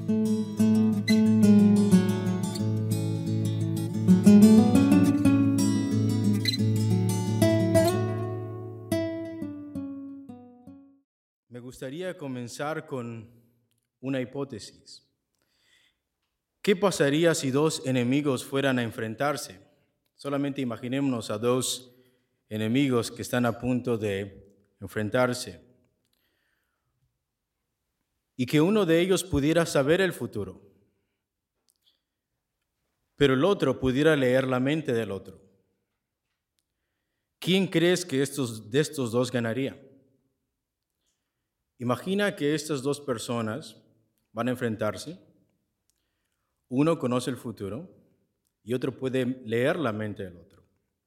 Me gustaría comenzar con una hipótesis. ¿Qué pasaría si dos enemigos fueran a enfrentarse? Solamente imaginémonos a dos enemigos que están a punto de enfrentarse y que uno de ellos pudiera saber el futuro, pero el otro pudiera leer la mente del otro. ¿Quién crees que de estos dos ganaría? Imagina que estas dos personas van a enfrentarse. Uno conoce el futuro y otro puede leer la mente del otro.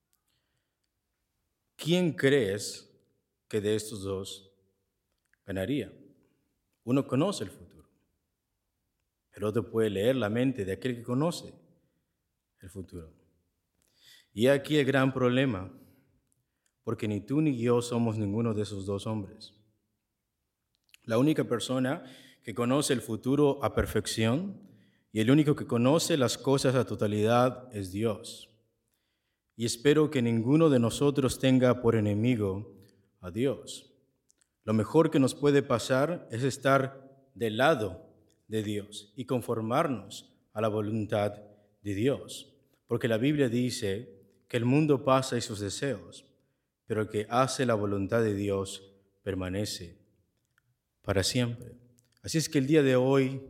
¿Quién crees que de estos dos ganaría? Uno conoce el futuro. El otro puede leer la mente de aquel que conoce el futuro. Y aquí el gran problema, porque ni tú ni yo somos ninguno de esos dos hombres. La única persona que conoce el futuro a perfección y el único que conoce las cosas a totalidad es Dios. Y espero que ninguno de nosotros tenga por enemigo a Dios. Lo mejor que nos puede pasar es estar del lado de Dios y conformarnos a la voluntad de Dios. Porque la Biblia dice que el mundo pasa y sus deseos, pero el que hace la voluntad de Dios permanece para siempre. Así es que el día de hoy,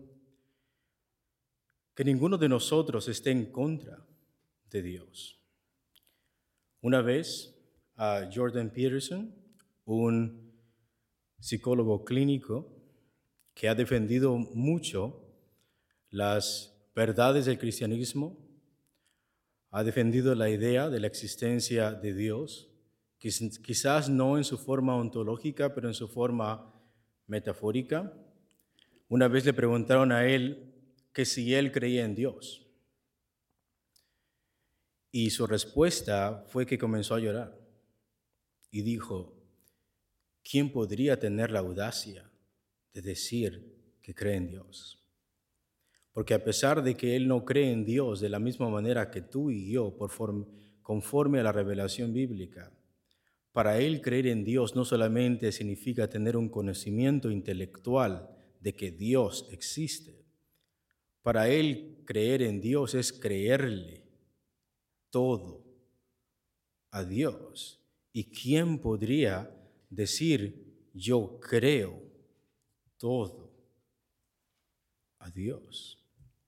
que ninguno de nosotros esté en contra de Dios. Una vez, Jordan Peterson, un psicólogo clínico que ha defendido mucho las verdades del cristianismo, ha defendido la idea de la existencia de Dios, quizás no en su forma ontológica, pero en su forma metafórica. Una vez le preguntaron a él que si él creía en Dios. Y su respuesta fue que comenzó a llorar y dijo, ¿quién podría tener la audacia de decir que cree en Dios? Porque a pesar de que él no cree en Dios de la misma manera que tú y yo, conforme a la revelación bíblica, para él creer en Dios no solamente significa tener un conocimiento intelectual de que Dios existe. Para él creer en Dios es creerle todo a Dios. ¿Y quién podría decir yo creo todo a Dios?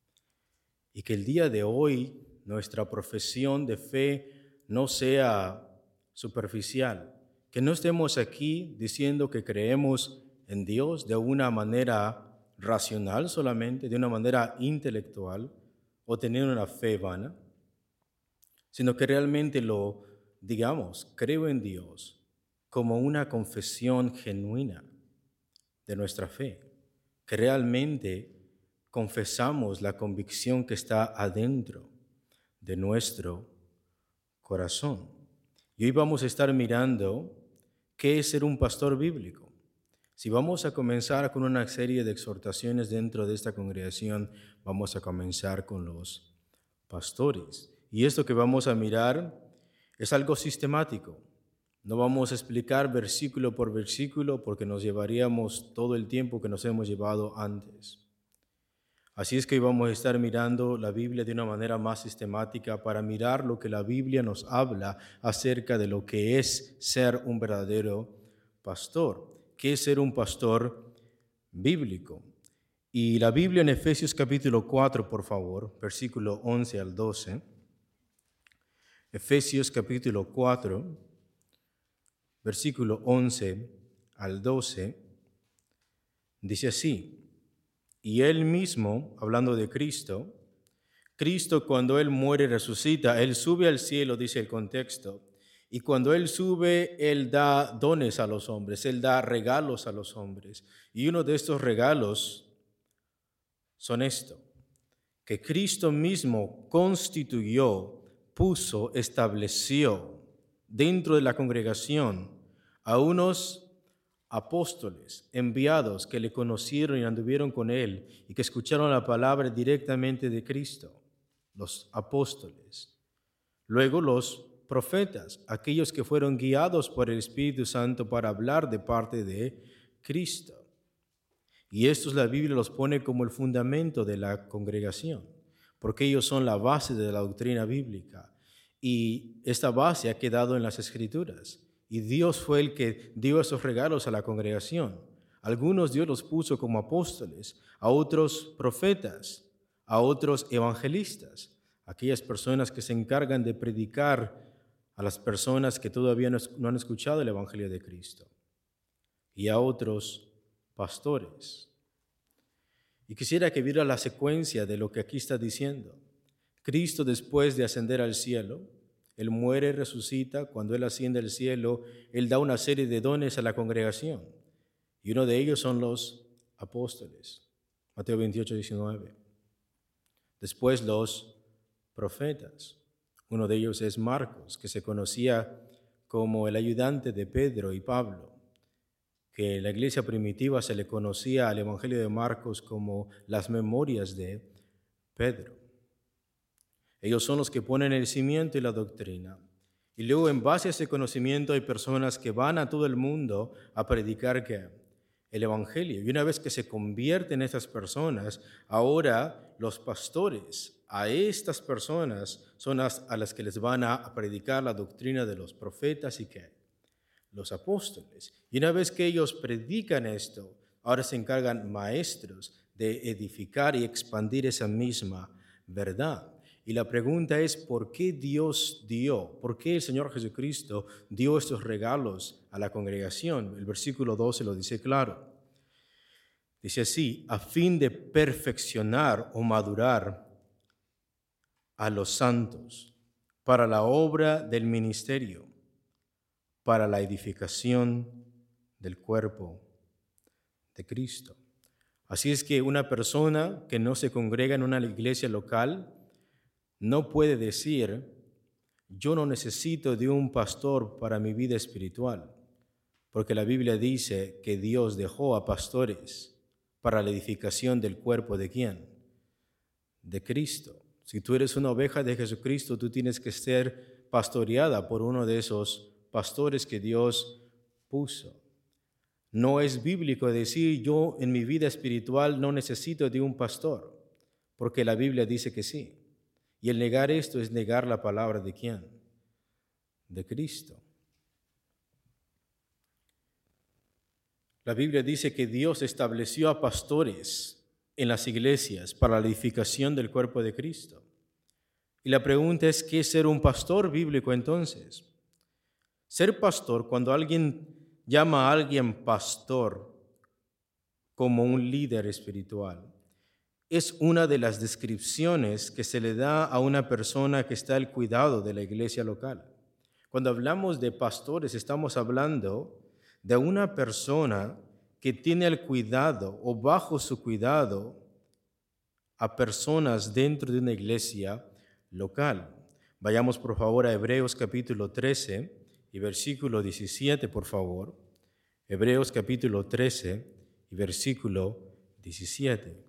Y que el día de hoy nuestra profesión de fe no sea superficial, que no estemos aquí diciendo que creemos en Dios de una manera racional solamente, de una manera intelectual o teniendo una fe vana, sino que realmente lo digamos, creo en Dios como una confesión genuina de nuestra fe, que realmente confesamos la convicción que está adentro de nuestro corazón. Y hoy vamos a estar mirando qué es ser un pastor bíblico. Si vamos a comenzar con una serie de exhortaciones dentro de esta congregación, vamos a comenzar con los pastores. Y esto que vamos a mirar es algo sistemático. No vamos a explicar versículo por versículo porque nos llevaríamos todo el tiempo que nos hemos llevado antes. Así es que hoy vamos a estar mirando la Biblia de una manera más sistemática para mirar lo que la Biblia nos habla acerca de lo que es ser un verdadero pastor. ¿Qué es ser un pastor bíblico? Y la Biblia en Efesios capítulo 4, por favor, versículo 11 al 12. Efesios capítulo 4, versículo 11 al 12, dice así: y él mismo, hablando de Cristo, cuando él muere y resucita, él sube al cielo, dice el contexto, y cuando él sube, él da dones a los hombres, él da regalos a los hombres. Y uno de estos regalos son esto, que Cristo mismo constituyó, puso, estableció dentro de la congregación a unos apóstoles, enviados que le conocieron y anduvieron con él y que escucharon la palabra directamente de Cristo, los apóstoles. Luego los profetas, aquellos que fueron guiados por el Espíritu Santo para hablar de parte de Cristo. Y estos la Biblia los pone como el fundamento de la congregación, porque ellos son la base de la doctrina bíblica. Y esta base ha quedado en las Escrituras. Y Dios fue el que dio esos regalos a la congregación. Algunos Dios los puso como apóstoles, a otros profetas, a otros evangelistas, aquellas personas que se encargan de predicar a las personas que todavía no han escuchado el Evangelio de Cristo, y a otros pastores. Y quisiera que viera la secuencia de lo que aquí está diciendo. Cristo, después de ascender al cielo, Él muere, resucita. Cuando Él asciende al cielo, Él da una serie de dones a la congregación. Y uno de ellos son los apóstoles. Mateo 28, 19. Después los profetas. Uno de ellos es Marcos, que se conocía como el ayudante de Pedro y Pablo, que en la iglesia primitiva se le conocía al Evangelio de Marcos como las memorias de Pedro. Ellos son los que ponen el cimiento y la doctrina. Y luego, en base a ese conocimiento, hay personas que van a todo el mundo a predicar ¿qué? El Evangelio. Y una vez que se convierten estas personas, ahora los pastores a estas personas son a las que les van a predicar la doctrina de los profetas y ¿qué? Los apóstoles. Y una vez que ellos predican esto, ahora se encargan maestros de edificar y expandir esa misma verdad. Y la pregunta es, ¿por qué por qué el Señor Jesucristo dio estos regalos a la congregación? El versículo 12 lo dice claro. Dice así, a fin de perfeccionar o madurar a los santos para la obra del ministerio, para la edificación del cuerpo de Cristo. Así es que una persona que no se congrega en una iglesia local no puede decir, yo no necesito de un pastor para mi vida espiritual, porque la Biblia dice que Dios dejó a pastores para la edificación del cuerpo ¿de quién? De Cristo. Si tú eres una oveja de Jesucristo, tú tienes que ser pastoreada por uno de esos pastores que Dios puso. No es bíblico decir yo en mi vida espiritual no necesito de un pastor, porque la Biblia dice que sí. Y el negar esto es negar la palabra ¿de quién? De Cristo. La Biblia dice que Dios estableció a pastores en las iglesias para la edificación del cuerpo de Cristo. Y la pregunta es, ¿qué es ser un pastor bíblico entonces? Ser pastor, cuando alguien llama a alguien pastor como un líder espiritual, es una de las descripciones que se le da a una persona que está al cuidado de la iglesia local. Cuando hablamos de pastores, estamos hablando de una persona que tiene al cuidado o bajo su cuidado a personas dentro de una iglesia local. Vayamos por favor a Hebreos capítulo 13 y versículo 17, por favor. Hebreos capítulo 13 y versículo 17.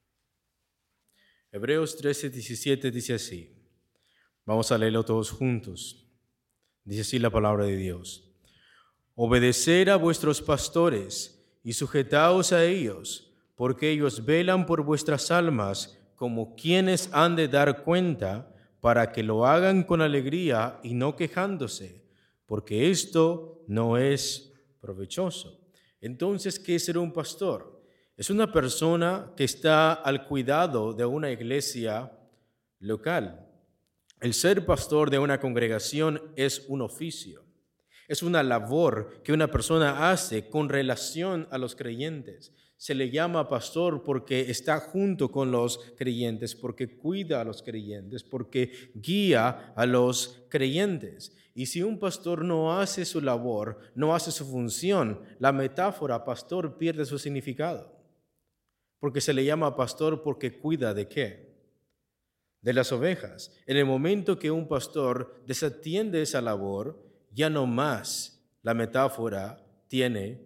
Hebreos 13, 17 dice así. Vamos a leerlo todos juntos. Dice así la palabra de Dios. Obedeced a vuestros pastores y sujetaos a ellos, porque ellos velan por vuestras almas como quienes han de dar cuenta, para que lo hagan con alegría y no quejándose, porque esto no es provechoso. Entonces, ¿qué es ser un pastor? Es una persona que está al cuidado de una iglesia local. El ser pastor de una congregación es un oficio. Es una labor que una persona hace con relación a los creyentes. Se le llama pastor porque está junto con los creyentes, porque cuida a los creyentes, porque guía a los creyentes. Y si un pastor no hace su labor, no hace su función, la metáfora pastor pierde su significado. Porque se le llama pastor porque cuida ¿de qué? De las ovejas. En el momento que un pastor desatiende esa labor, ya no más la metáfora tiene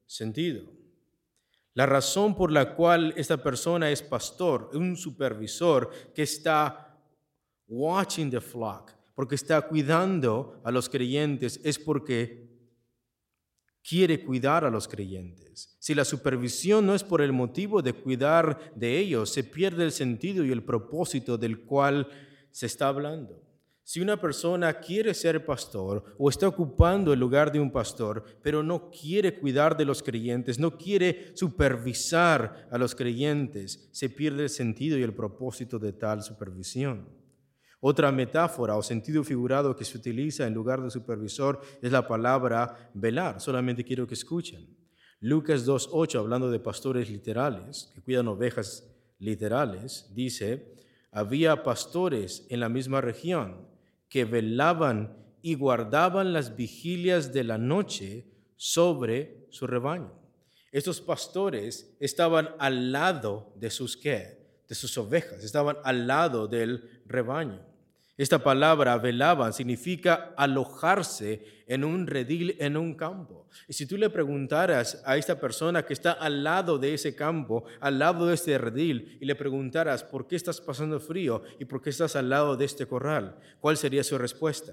sentido. La razón por la cual esta persona es pastor, un supervisor que está watching the flock, porque está cuidando a los creyentes, es porque quiere cuidar a los creyentes. Si la supervisión no es por el motivo de cuidar de ellos, se pierde el sentido y el propósito del cual se está hablando. Si una persona quiere ser pastor o está ocupando el lugar de un pastor, pero no quiere cuidar de los creyentes, no quiere supervisar a los creyentes, se pierde el sentido y el propósito de tal supervisión. Otra metáfora o sentido figurado que se utiliza en lugar de supervisor es la palabra velar. Solamente quiero que escuchen. Lucas 2:8, hablando de pastores literales, que cuidan ovejas literales, dice, había pastores en la misma región que velaban y guardaban las vigilias de la noche sobre su rebaño. Estos pastores estaban al lado de sus, ¿qué? De sus ovejas, estaban al lado del rebaño. Esta palabra velaban significa alojarse en un redil, en un campo. Y si tú le preguntaras a esta persona que está al lado de ese campo, al lado de este redil, y le preguntaras por qué estás pasando frío y por qué estás al lado de este corral, ¿cuál sería su respuesta?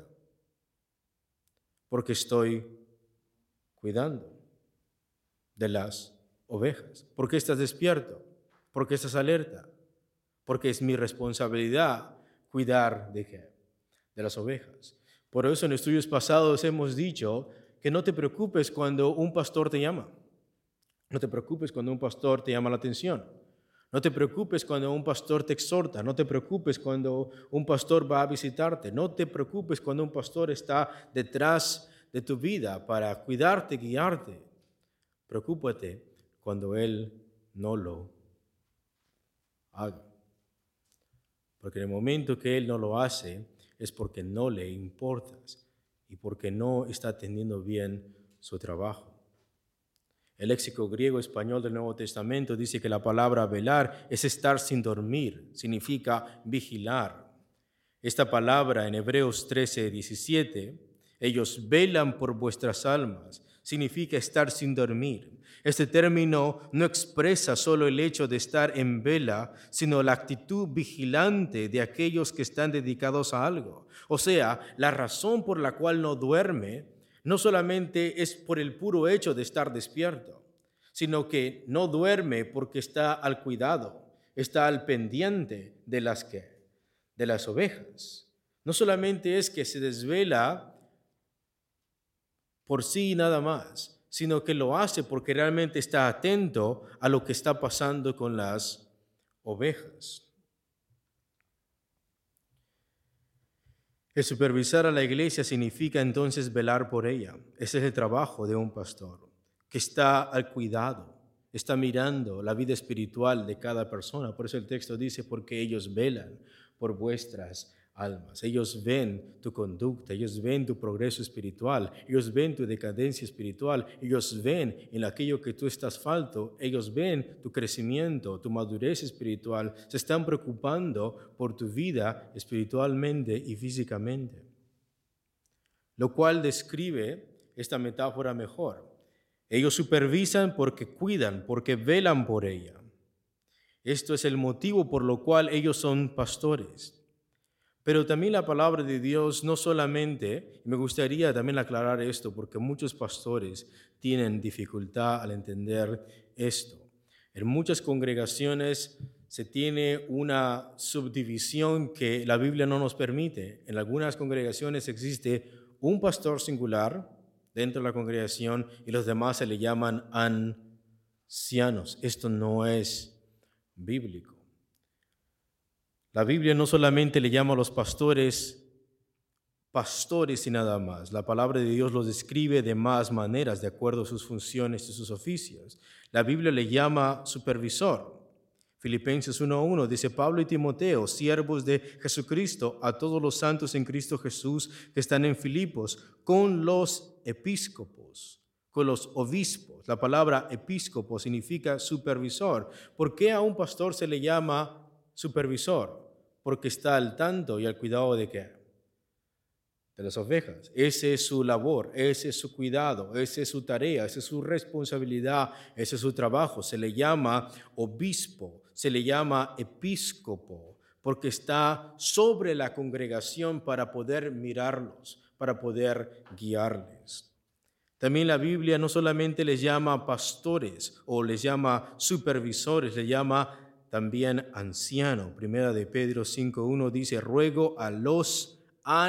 Porque estoy cuidando de las ovejas. ¿Por qué estás despierto? ¿Por qué estás alerta? Porque es mi responsabilidad cuidar de qué? De las ovejas. Por eso en estudios pasados hemos dicho que no te preocupes cuando un pastor te llama. No te preocupes cuando un pastor te llama la atención. No te preocupes cuando un pastor te exhorta. No te preocupes cuando un pastor va a visitarte. No te preocupes cuando un pastor está detrás de tu vida para cuidarte, guiarte. Preocúpate cuando él no lo haga. Porque en el momento que él no lo hace es porque no le importas y porque no está atendiendo bien su trabajo. El léxico griego-español del Nuevo Testamento dice que la palabra velar es estar sin dormir, significa vigilar. Esta palabra en Hebreos 13:17, ellos velan por vuestras almas, significa estar sin dormir. Este término no expresa solo el hecho de estar en vela, sino la actitud vigilante de aquellos que están dedicados a algo. O sea, la razón por la cual no duerme no solamente es por el puro hecho de estar despierto, sino que no duerme porque está al cuidado, está al pendiente de las ovejas. No solamente es que se desvela por sí nada más, sino que lo hace porque realmente está atento a lo que está pasando con las ovejas. El supervisar a la iglesia significa entonces velar por ella. Ese es el trabajo de un pastor, que está al cuidado, está mirando la vida espiritual de cada persona. Por eso el texto dice, porque ellos velan por vuestras almas. Ellos ven tu conducta, ellos ven tu progreso espiritual, ellos ven tu decadencia espiritual, ellos ven en aquello que tú estás falto, ellos ven tu crecimiento, tu madurez espiritual, se están preocupando por tu vida espiritualmente y físicamente. Lo cual describe esta metáfora mejor. Ellos supervisan porque cuidan, porque velan por ella. Esto es el motivo por lo cual ellos son pastores. Pero también la palabra de Dios no solamente, me gustaría también aclarar esto, porque muchos pastores tienen dificultad al entender esto. En muchas congregaciones se tiene una subdivisión que la Biblia no nos permite. En algunas congregaciones existe un pastor singular dentro de la congregación y los demás se le llaman ancianos. Esto no es bíblico. La Biblia no solamente le llama a los pastores y nada más. La palabra de Dios los describe de más maneras, de acuerdo a sus funciones y sus oficios. La Biblia le llama supervisor. Filipenses 1:1 dice, Pablo y Timoteo, siervos de Jesucristo, a todos los santos en Cristo Jesús que están en Filipos, con los episcopos, con los obispos. La palabra episcopo significa supervisor. ¿Por qué a un pastor se le llama supervisor? Porque está al tanto y al cuidado de ¿qué? de las ovejas. Esa es su labor, ese es su cuidado, esa es su tarea, esa es su responsabilidad, ese es su trabajo. Se le llama obispo, se le llama episcopo, porque está sobre la congregación para poder mirarlos, para poder guiarles. También la Biblia no solamente les llama pastores o les llama supervisores, les llama también anciano. Primera de Pedro 5:1 dice, ruego a los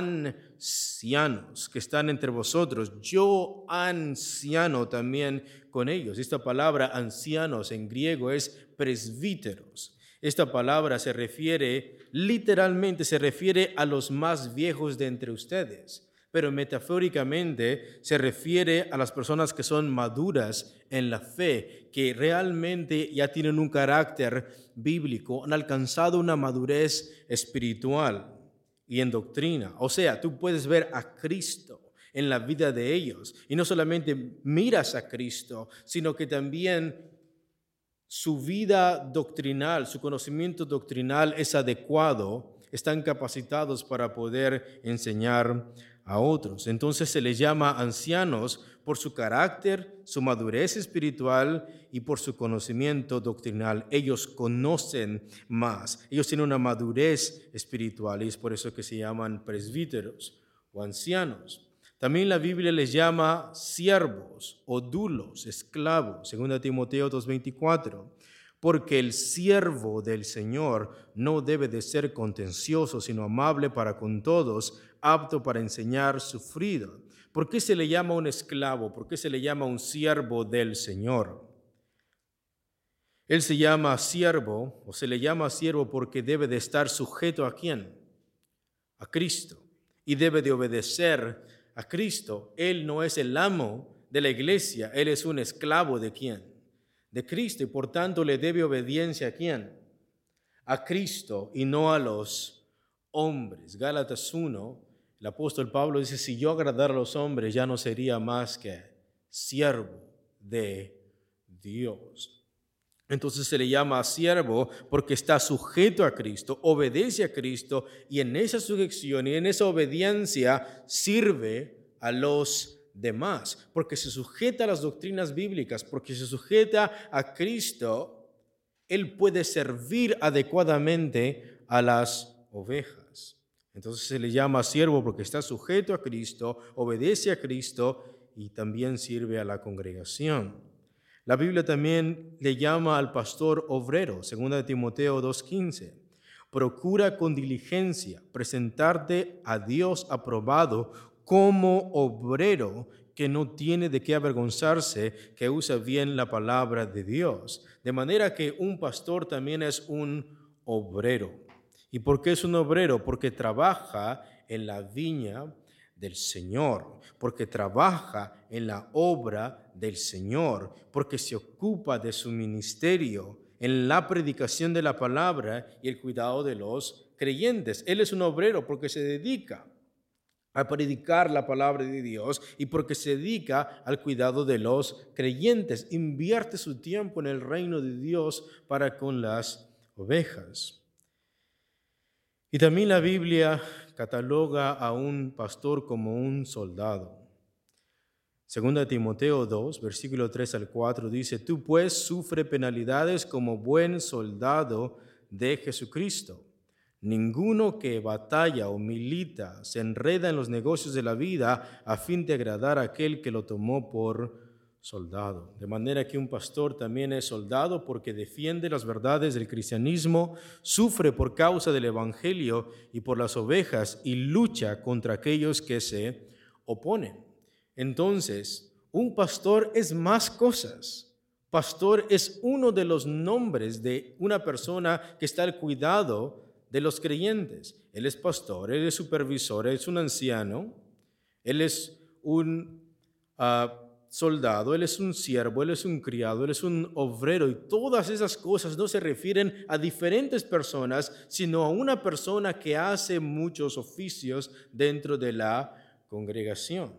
ancianos que están entre vosotros, yo anciano también con ellos. Esta palabra ancianos en griego es presbíteros. Esta palabra literalmente se refiere a los más viejos de entre ustedes, pero metafóricamente se refiere a las personas que son maduras en la fe, que realmente ya tienen un carácter bíblico, han alcanzado una madurez espiritual y en doctrina. O sea, tú puedes ver a Cristo en la vida de ellos y no solamente miras a Cristo, sino que también su vida doctrinal, su conocimiento doctrinal es adecuado, están capacitados para poder enseñar a otros. Entonces se les llama ancianos por su carácter, su madurez espiritual y por su conocimiento doctrinal. Ellos conocen más, ellos tienen una madurez espiritual y es por eso que se llaman presbíteros o ancianos. También la Biblia les llama siervos o dulos, esclavos, 2 Timoteo 2:24, porque el siervo del Señor no debe de ser contencioso, sino amable para con todos, apto para enseñar, sufrido. ¿Por qué se le llama un esclavo? ¿Por qué se le llama un siervo del Señor? Él se llama siervo o se le llama siervo porque debe de estar sujeto ¿a quién? A Cristo. Y debe de obedecer a Cristo. Él no es el amo de la iglesia, él es un esclavo ¿de quién? De Cristo, y por tanto le debe obediencia ¿a quién? A Cristo y no a los hombres. Gálatas 1, el apóstol Pablo dice, si yo agradara a los hombres ya no sería más que siervo de Dios. Entonces se le llama siervo porque está sujeto a Cristo, obedece a Cristo y en esa sujeción y en esa obediencia sirve a los demás, porque se sujeta a las doctrinas bíblicas, porque se sujeta a Cristo, él puede servir adecuadamente a las ovejas. Entonces se le llama siervo porque está sujeto a Cristo, obedece a Cristo y también sirve a la congregación. La Biblia también le llama al pastor obrero, 2 Timoteo 2:15. Procura con diligencia presentarte a Dios aprobado como obrero que no tiene de qué avergonzarse, que usa bien la palabra de Dios. De manera que un pastor también es un obrero. ¿Y por qué es un obrero? Porque trabaja en la viña del Señor, porque trabaja en la obra del Señor, porque se ocupa de su ministerio en la predicación de la palabra y el cuidado de los creyentes. Él es un obrero porque se dedica a predicar la palabra de Dios y porque se dedica al cuidado de los creyentes. Invierte su tiempo en el reino de Dios para con las ovejas. Y también la Biblia cataloga a un pastor como un soldado. 2 Timoteo 2, versículo 3 al 4 dice, tú pues sufre penalidades como buen soldado de Jesucristo. Ninguno que batalla o milita se enreda en los negocios de la vida a fin de agradar a aquel que lo tomó por soldado. De manera que un pastor también es soldado porque defiende las verdades del cristianismo, sufre por causa del evangelio y por las ovejas y lucha contra aquellos que se oponen. Entonces, un pastor es más cosas. Pastor es uno de los nombres de una persona que está al cuidado de los creyentes. Él es pastor, él es supervisor, él es un anciano, él es un soldado, él es un siervo, él es un criado, él es un obrero, y todas esas cosas no se refieren a diferentes personas, sino a una persona que hace muchos oficios dentro de la congregación.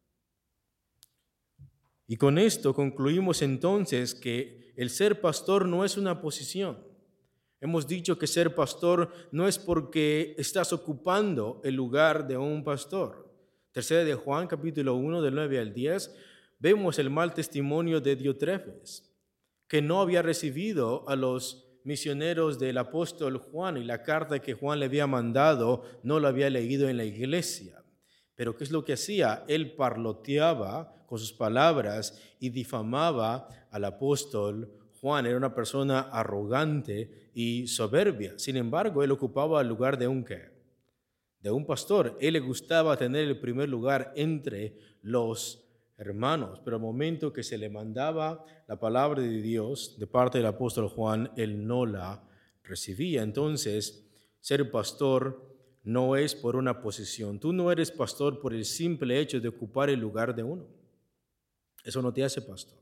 Y con esto concluimos entonces que el ser pastor no es una posición. Hemos dicho que ser pastor no es porque estás ocupando el lugar de un pastor. Tercera de Juan, capítulo 1, del 9 al 10, vemos el mal testimonio de Diotrefes, que no había recibido a los misioneros del apóstol Juan y la carta que Juan le había mandado no la había leído en la iglesia. Pero ¿qué es lo que hacía? Él parloteaba con sus palabras y difamaba al apóstol Juan. Era una persona arrogante y soberbia. Sin embargo, él ocupaba el lugar de un ¿qué? De un pastor. Él le gustaba tener el primer lugar entre los hermanos, pero al momento que se le mandaba la palabra de Dios de parte del apóstol Juan, él no la recibía. Entonces, ser pastor no es por una posición. Tú no eres pastor por el simple hecho de ocupar el lugar de uno. Eso no te hace pastor.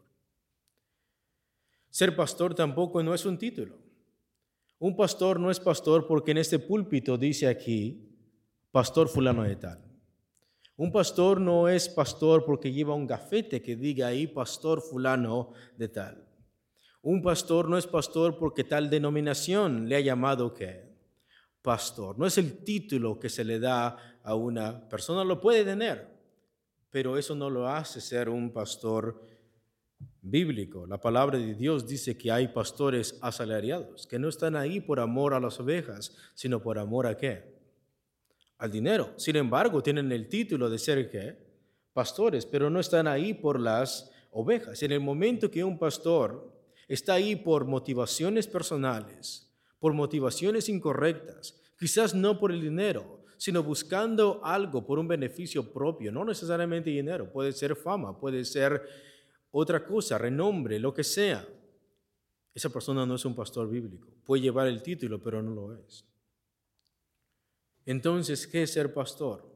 Ser pastor tampoco no es un título. Un pastor no es pastor porque en este púlpito dice aquí, pastor fulano de tal. Un pastor no es pastor porque lleva un gafete que diga ahí pastor fulano de tal. Un pastor no es pastor porque tal denominación le ha llamado ¿qué? Pastor. No es el título que se le da a una persona, lo puede tener, pero eso no lo hace ser un pastor bíblico. La palabra de Dios dice que hay pastores asalariados, que no están ahí por amor a las ovejas, sino por amor a ¿qué? Al dinero. Sin embargo, tienen el título de ser ¿qué? Pastores, pero no están ahí por las ovejas. En el momento que un pastor está ahí por motivaciones personales, por motivaciones incorrectas, quizás no por el dinero, sino buscando algo por un beneficio propio, no necesariamente dinero, puede ser fama, puede ser otra cosa, renombre, lo que sea. Esa persona no es un pastor bíblico. Puede llevar el título, pero no lo es. Entonces, ¿qué es ser pastor?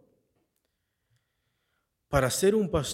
Para ser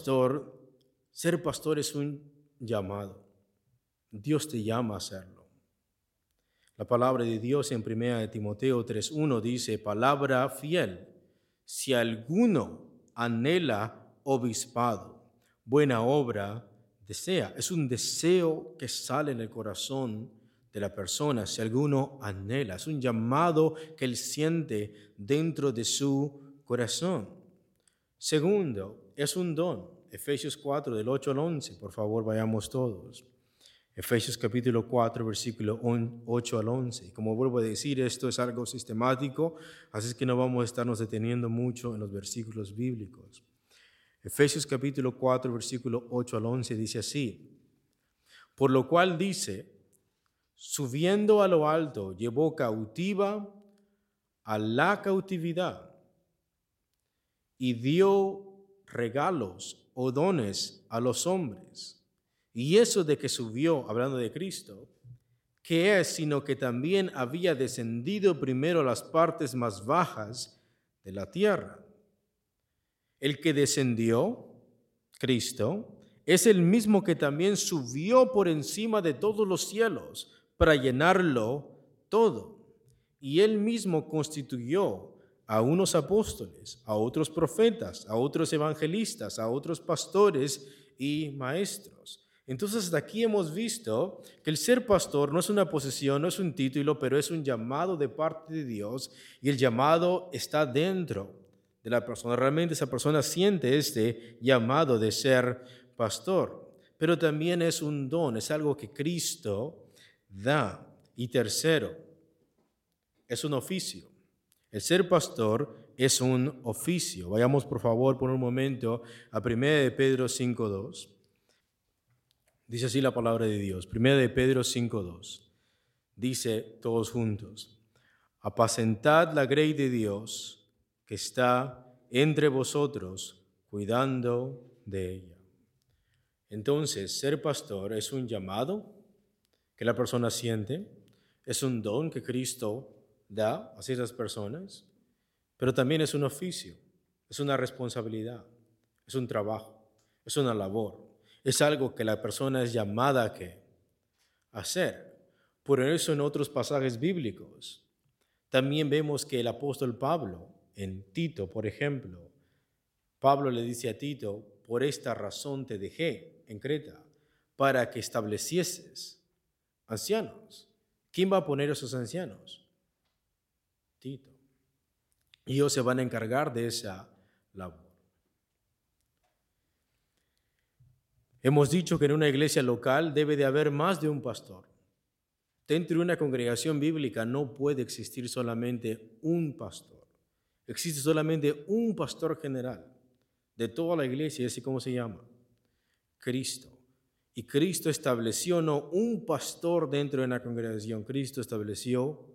pastor es un llamado. Dios te llama a hacerlo. La palabra de Dios en 1 Timoteo 3:1 dice, palabra fiel, si alguno anhela obispado, buena obra desea. Es un deseo que sale en el corazón de la persona, si alguno anhela. Es un llamado que él siente dentro de su corazón. Segundo, es un don. Efesios 4, del 8 al 11. Por favor, vayamos todos. Efesios capítulo 4, versículo 8 al 11. Como vuelvo a decir, esto es algo sistemático, así es que no vamos a estarnos deteniendo mucho en los versículos bíblicos. Efesios capítulo 4, versículo 8 al 11 dice así, por lo cual dice, subiendo a lo alto, llevó cautiva a la cautividad y dio regalos o dones a los hombres. Y eso de que subió, hablando de Cristo, ¿qué es? Sino que también había descendido primero a las partes más bajas de la tierra. El que descendió, Cristo, es el mismo que también subió por encima de todos los cielos para llenarlo todo. Y él mismo constituyó a unos apóstoles, a otros profetas, a otros evangelistas, a otros pastores y maestros. Entonces, hasta aquí hemos visto que el ser pastor no es una posesión, no es un título, pero es un llamado de parte de Dios y el llamado está dentro de la persona. Realmente esa persona siente este llamado de ser pastor, pero también es un don, es algo que Cristo da. Y tercero, es un oficio. El ser pastor es un oficio. Vayamos por favor por un momento a 1 de Pedro 5:2. Dice así la palabra de Dios. 1 de Pedro 5:2. Dice todos juntos, apacentad la grey de Dios que está entre vosotros, cuidando de ella. Entonces, ser pastor es un llamado que la persona siente, es un don que Cristo da a ciertas personas, pero también es un oficio, es una responsabilidad, es un trabajo, es una labor, es algo que la persona es llamada a hacer. Por eso en otros pasajes bíblicos también vemos que el apóstol Pablo, en Tito, por ejemplo, Pablo le dice a Tito, por esta razón te dejé en Creta, para que establecieses ancianos. ¿Quién va a poner esos ancianos? Tito. Y ellos se van a encargar de esa labor. Hemos dicho que en una iglesia local debe de haber más de un pastor. Dentro de una congregación bíblica no puede existir solamente un pastor. Existe solamente un pastor general de toda la iglesia, así como se llama, Cristo. Y Cristo estableció no un pastor dentro de una congregación, Cristo estableció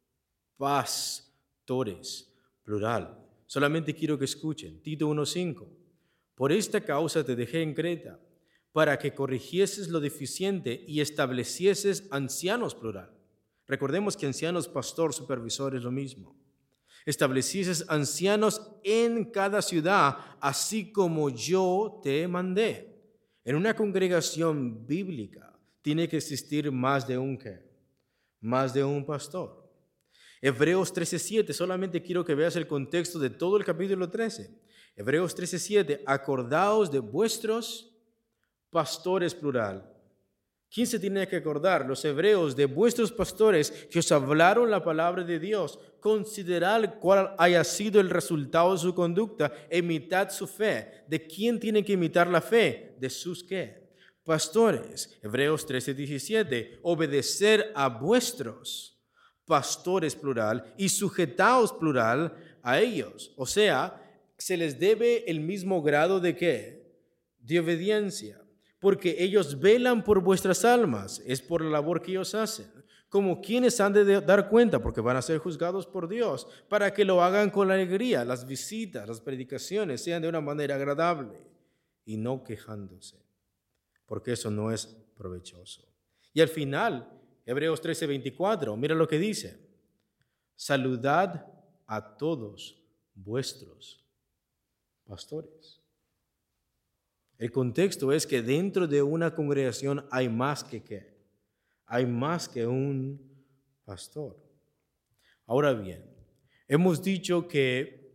pastores, plural. Solamente quiero que escuchen, Tito 1:5. Por esta causa te dejé en Creta, para que corrigieses lo deficiente y establecieses ancianos, plural. Recordemos que ancianos, pastor, supervisor es lo mismo. Establecieses ancianos en cada ciudad, así como yo te mandé. En una congregación bíblica tiene que existir más de un ¿qué? Más de un pastor. Hebreos 13:7, solamente quiero que veas el contexto de todo el capítulo 13. Hebreos 13:7, acordaos de vuestros pastores, plural. ¿Quién se tiene que acordar? Los hebreos, de vuestros pastores que os hablaron la palabra de Dios. Considerad cuál haya sido el resultado de su conducta, imitad su fe. ¿De quién tienen que imitar la fe? ¿De sus qué? Pastores. Hebreos 13:17, obedecer a vuestros pastores, plural, y sujetaos, plural, a ellos. O sea, se les debe el mismo grado de ¿qué? De obediencia. Porque ellos velan por vuestras almas, es por la labor que ellos hacen, como quienes han de dar cuenta, porque van a ser juzgados por Dios, para que lo hagan con alegría, las visitas, las predicaciones sean de una manera agradable y no quejándose, porque eso no es provechoso. Y al final, Hebreos 13:24, mira lo que dice, saludad a todos vuestros pastores. El contexto es que dentro de una congregación hay más que qué. Hay más que un pastor. Ahora bien, hemos dicho que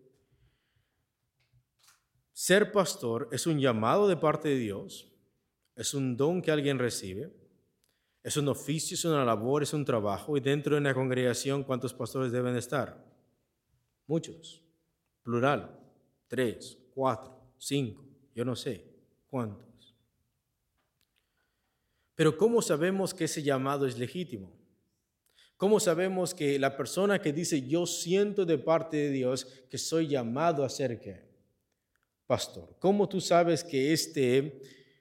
ser pastor es un llamado de parte de Dios, es un don que alguien recibe, es un oficio, es una labor, es un trabajo. Y dentro de una congregación, ¿cuántos pastores deben estar? Muchos. Plural. 3, 4, 5, yo no sé. ¿Cuántos? Pero ¿cómo sabemos que ese llamado es legítimo? ¿Cómo sabemos que la persona que dice yo siento de parte de Dios que soy llamado a ser qué? Pastor. ¿Cómo tú sabes que este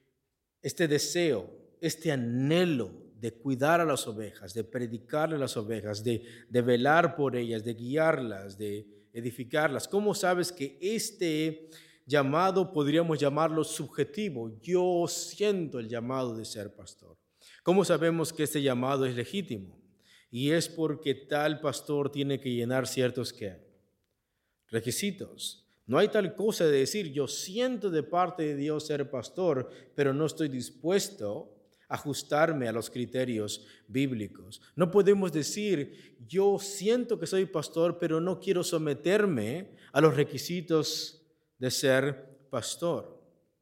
deseo, este anhelo de cuidar a las ovejas, de predicarle a las ovejas, de velar por ellas, de guiarlas, de edificarlas, cómo sabes que este llamado podríamos llamarlo subjetivo? Yo siento el llamado de ser pastor. ¿Cómo sabemos que este llamado es legítimo? Y es porque tal pastor tiene que llenar ciertos ¿qué? Requisitos. No hay tal cosa de decir yo siento de parte de Dios ser pastor, pero no estoy dispuesto a ajustarme a los criterios bíblicos. No podemos decir yo siento que soy pastor, pero no quiero someterme a los requisitos de ser pastor.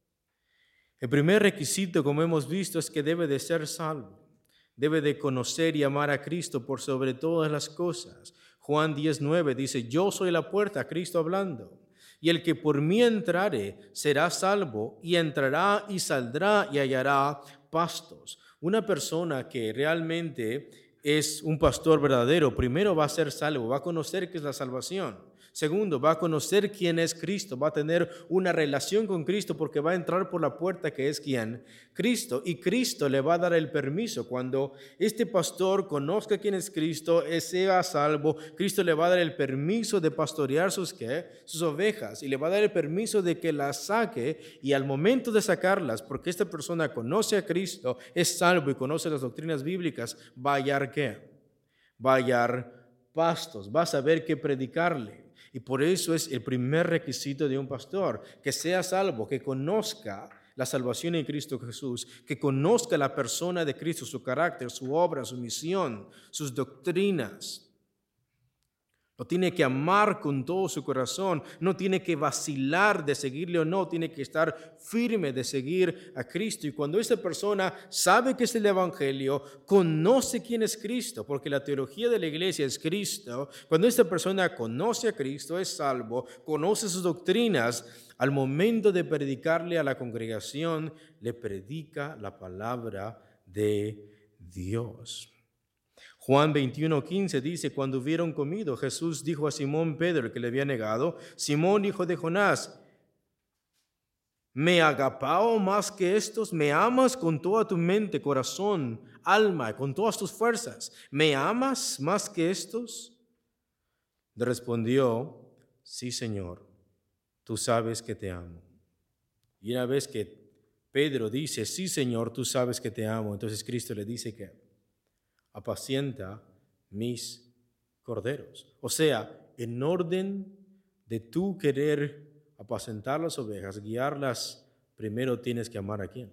El primer requisito, como hemos visto, es que debe de ser salvo. Debe de conocer y amar a Cristo por sobre todas las cosas. Juan 10:9 dice, yo soy la puerta, Cristo hablando. Y el que por mí entrare será salvo, y entrará y saldrá y hallará pastos. Una persona que realmente es un pastor verdadero, primero va a ser salvo, va a conocer qué es la salvación. Segundo, va a conocer quién es Cristo, va a tener una relación con Cristo porque va a entrar por la puerta que es ¿quién? Cristo. Y Cristo le va a dar el permiso. Cuando este pastor conozca quién es Cristo, sea salvo, Cristo le va a dar el permiso de pastorear sus ovejas y le va a dar el permiso de que las saque, y al momento de sacarlas, porque esta persona conoce a Cristo, es salvo y conoce las doctrinas bíblicas, va a hallar ¿qué? Va a hallar pastos, va a saber qué predicarle. Y por eso es el primer requisito de un pastor, que sea salvo, que conozca la salvación en Cristo Jesús, que conozca la persona de Cristo, su carácter, su obra, su misión, sus doctrinas. Lo tiene que amar con todo su corazón. No tiene que vacilar de seguirle o no. Tiene que estar firme de seguir a Cristo. Y cuando esta persona sabe que es el Evangelio, conoce quién es Cristo, porque la teología de la iglesia es Cristo. Cuando esta persona conoce a Cristo, es salvo, conoce sus doctrinas, al momento de predicarle a la congregación, le predica la palabra de Dios. Juan 21:15 dice, cuando hubieron comido, Jesús dijo a Simón Pedro, el que le había negado, Simón, hijo de Jonás, ¿me agapao más que estos? ¿Me amas con toda tu mente, corazón, alma, con todas tus fuerzas? ¿Me amas más que estos? Le respondió, sí, Señor, tú sabes que te amo. Y una vez que Pedro dice, sí, Señor, tú sabes que te amo, entonces Cristo le dice que apacienta mis corderos. O sea, en orden de tú querer apacentar las ovejas, guiarlas, primero tienes que amar a quién?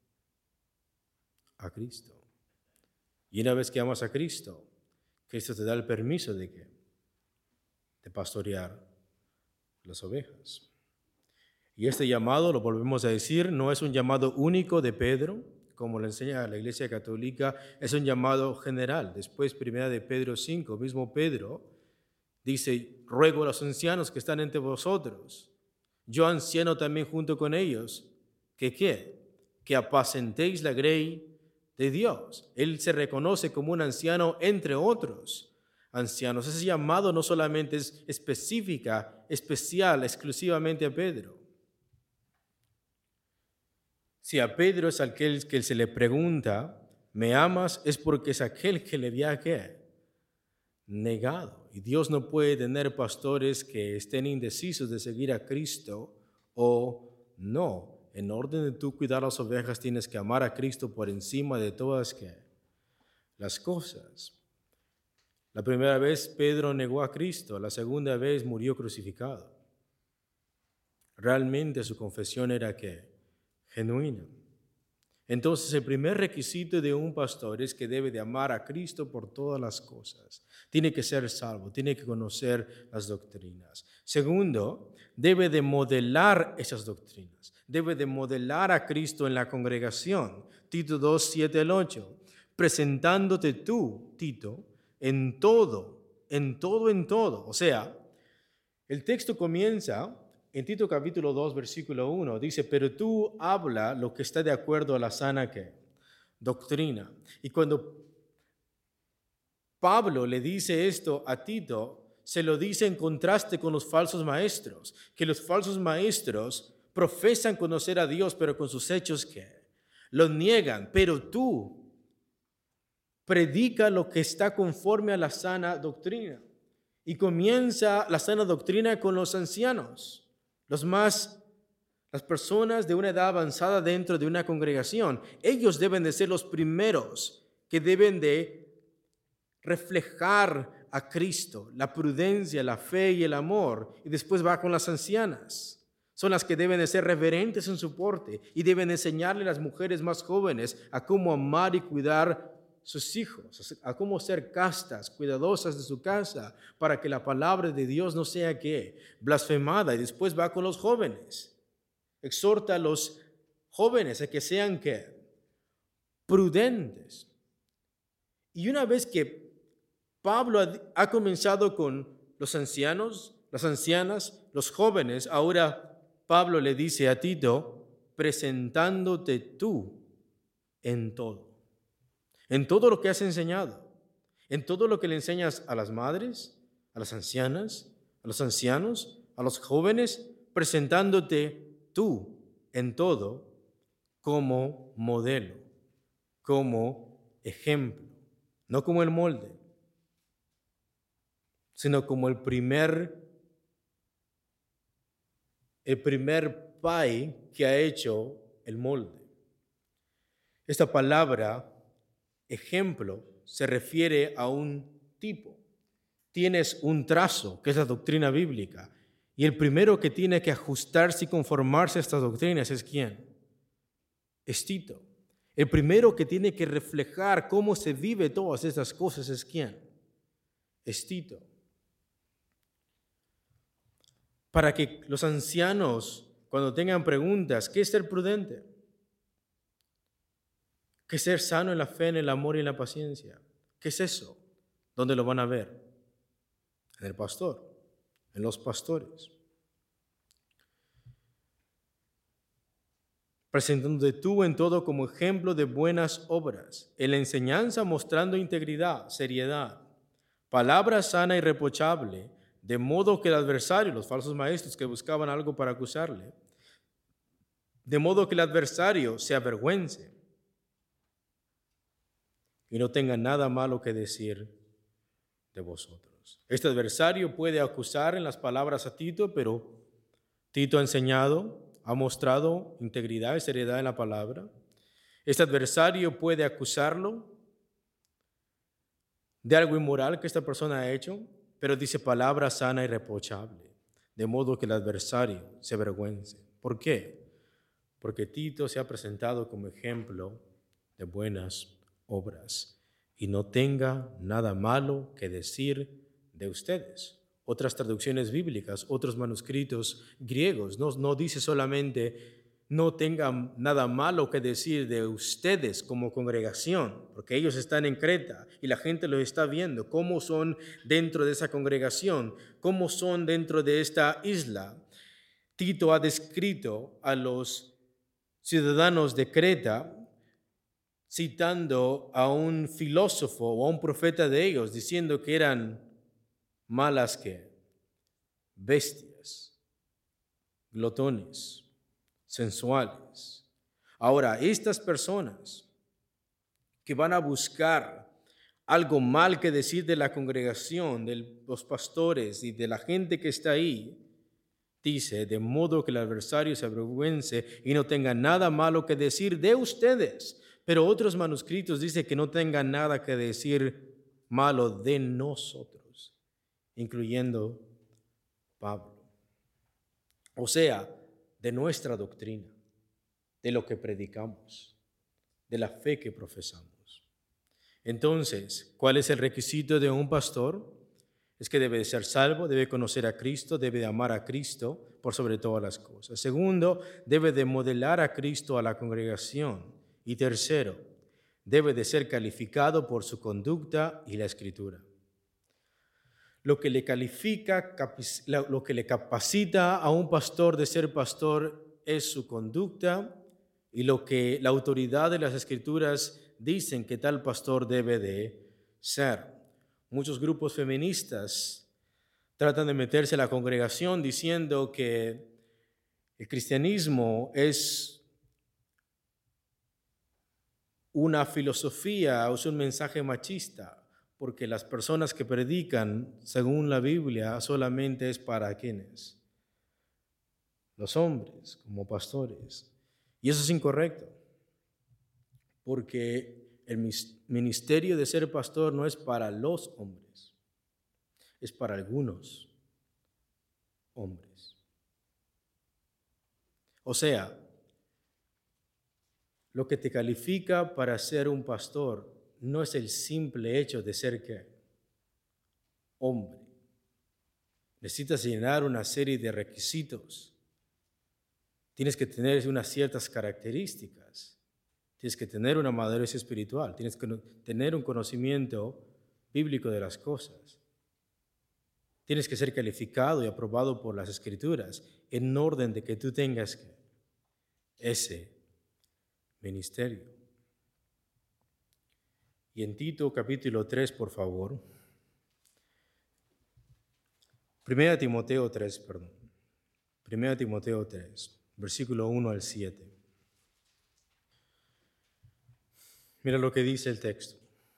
A Cristo. Y una vez que amas a Cristo, Cristo te da el permiso de pastorear las ovejas. Y este llamado, lo volvemos a decir, no es un llamado único de Pedro, como le enseña la Iglesia Católica, es un llamado general. Después, 1 de Pedro 5, mismo Pedro dice, ruego a los ancianos que están entre vosotros, yo anciano también junto con ellos, que apacentéis la grey de Dios. Él se reconoce como un anciano entre otros ancianos. Ese llamado no solamente es especial, exclusivamente a Pedro. Si a Pedro es aquel que se le pregunta, ¿me amas? Es porque es aquel que le había negado. Y Dios no puede tener pastores que estén indecisos de seguir a Cristo o no. En orden de tú cuidar las ovejas, tienes que amar a Cristo por encima de todas las cosas. La primera vez Pedro negó a Cristo, la segunda vez murió crucificado. Realmente su confesión era genuina. Entonces, el primer requisito de un pastor es que debe de amar a Cristo por todas las cosas. Tiene que ser salvo, tiene que conocer las doctrinas. Segundo, debe de modelar esas doctrinas. Debe de modelar a Cristo en la congregación. Tito 2, 7 al 8. Presentándote tú, Tito, en todo. O sea, el texto comienza en Tito capítulo 2, versículo 1, dice, pero tú habla lo que está de acuerdo a la sana doctrina. Y cuando Pablo le dice esto a Tito, se lo dice en contraste con los falsos maestros, que los falsos maestros profesan conocer a Dios, pero con sus hechos lo niegan. Pero tú predica lo que está conforme a la sana doctrina. Y comienza la sana doctrina con los ancianos. Las personas de una edad avanzada dentro de una congregación, ellos deben de ser los primeros que deben de reflejar a Cristo, la prudencia, la fe y el amor. Y después va con las ancianas. Son las que deben de ser reverentes en su porte y deben enseñarle a las mujeres más jóvenes a cómo amar y cuidar sus hijos, a cómo ser castas, cuidadosas de su casa, para que la palabra de Dios no sea blasfemada. Y después va con los jóvenes. Exhorta a los jóvenes a que sean prudentes. Y una vez que Pablo ha comenzado con los ancianos, las ancianas, los jóvenes, ahora Pablo le dice a Tito, presentándote tú en todo. En todo lo que has enseñado, en todo lo que le enseñas a las madres, a las ancianas, a los ancianos, a los jóvenes, presentándote tú en todo como modelo, como ejemplo, no como el molde, sino como el primer pai que ha hecho el molde. Esta palabra ejemplo se refiere a un tipo. Tienes un trazo, que es la doctrina bíblica, y el primero que tiene que ajustarse y conformarse a estas doctrinas es ¿quién? Es Tito. El primero que tiene que reflejar cómo se vive todas estas cosas es ¿quién? Es Tito. para que los ancianos, cuando tengan preguntas, ¿qué es ser prudente? ¿Qué es ser sano en la fe, en el amor y en la paciencia? ¿Qué es eso? ¿Dónde lo van a ver? En el pastor, en los pastores. Presentándote tú en todo como ejemplo de buenas obras, en la enseñanza mostrando integridad, seriedad, palabra sana y irreprochable, de modo que el adversario, los falsos maestros que buscaban algo para acusarle, de modo que el adversario se avergüence y no tenga nada malo que decir de vosotros. Este adversario puede acusar en las palabras a Tito, pero Tito ha enseñado, ha mostrado integridad y seriedad en la palabra. Este adversario puede acusarlo de algo inmoral que esta persona ha hecho, pero dice palabra sana y reprochable, de modo que el adversario se avergüence. ¿Por qué? Porque Tito se ha presentado como ejemplo de buenas obras y no tenga nada malo que decir de ustedes. Otras traducciones bíblicas, otros manuscritos griegos, no dice solamente no tengan nada malo que decir de ustedes como congregación, porque ellos están en Creta y la gente los está viendo, cómo son dentro de esa congregación, cómo son dentro de esta isla. Tito ha descrito a los ciudadanos de Creta citando a un filósofo o a un profeta de ellos, diciendo que eran malas que bestias, glotones, sensuales. Ahora, estas personas que van a buscar algo mal que decir de la congregación, de los pastores y de la gente que está ahí, dice, de modo que el adversario se avergüence y no tenga nada malo que decir de ustedes. Pero otros manuscritos dicen que no tenga nada que decir malo de nosotros, incluyendo Pablo. O sea, de nuestra doctrina, de lo que predicamos, de la fe que profesamos. Entonces, ¿cuál es el requisito de un pastor? Es que debe de ser salvo, debe conocer a Cristo, debe de amar a Cristo por sobre todas las cosas. Segundo, debe de modelar a Cristo a la congregación. Y tercero, debe de ser calificado por su conducta y la Escritura. Lo que le califica, lo que le capacita a un pastor de ser pastor es su conducta y lo que la autoridad de las Escrituras dicen que tal pastor debe de ser. Muchos grupos feministas tratan de meterse a la congregación diciendo que el cristianismo es una filosofía o es un mensaje machista, porque las personas que predican según la Biblia solamente es para quienes, los hombres como pastores. Y eso es incorrecto, porque el ministerio de ser pastor no es para los hombres, es para algunos hombres. O sea, lo que te califica para ser un pastor no es el simple hecho de ser ¿qué? Hombre. Necesitas llenar una serie de requisitos. Tienes que tener unas ciertas características. Tienes que tener una madurez espiritual. Tienes que tener un conocimiento bíblico de las cosas. Tienes que ser calificado y aprobado por las Escrituras en orden de que tú tengas ese ministerio. Y en Tito capítulo 3, por favor. 1 Timoteo 3, versículo 1 al 7. Mira lo que dice el texto.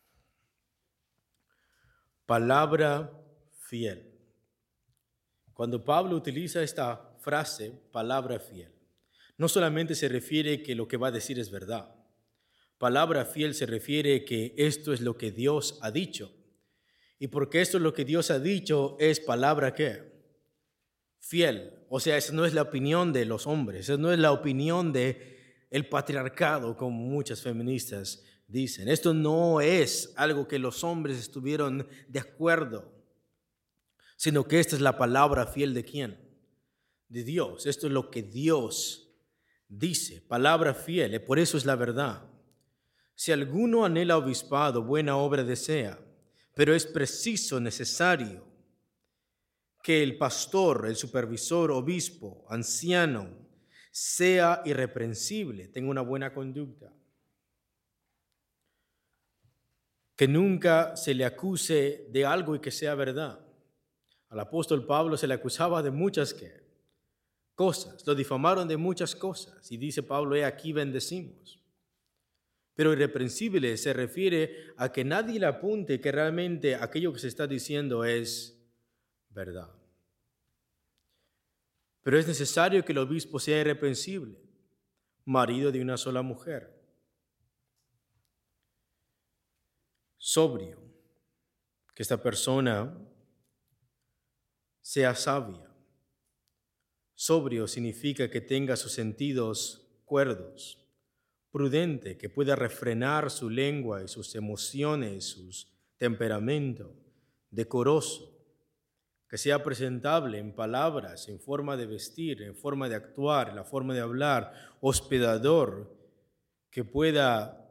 Palabra fiel. Cuando Pablo utiliza esta frase, palabra fiel, no solamente se refiere que lo que va a decir es verdad. Palabra fiel se refiere que esto es lo que Dios ha dicho. Y porque esto es lo que Dios ha dicho, es palabra ¿qué? Fiel. O sea, esa no es la opinión de los hombres, esa no es la opinión del patriarcado, como muchas feministas dicen. Esto no es algo que los hombres estuvieron de acuerdo, sino que esta es la palabra fiel de ¿quién? de Dios. Esto es lo que Dios dice, palabra fiel, por eso es la verdad. Si alguno anhela obispado, buena obra desea, pero es preciso, necesario, que el pastor, el supervisor, obispo, anciano, sea irreprensible, tenga una buena conducta, que nunca se le acuse de algo y que sea verdad. Al apóstol Pablo se le acusaba de muchas cosas, lo difamaron de muchas cosas, y dice Pablo, he aquí bendecimos. Pero irreprensible se refiere a que nadie le apunte que realmente aquello que se está diciendo es verdad. Pero es necesario que el obispo sea irreprensible, marido de una sola mujer, sobrio, que esta persona sea sabia. Sobrio significa que tenga sus sentidos cuerdos, prudente, que pueda refrenar su lengua y sus emociones, su temperamento, decoroso, que sea presentable en palabras, en forma de vestir, en forma de actuar, en la forma de hablar, hospedador, que pueda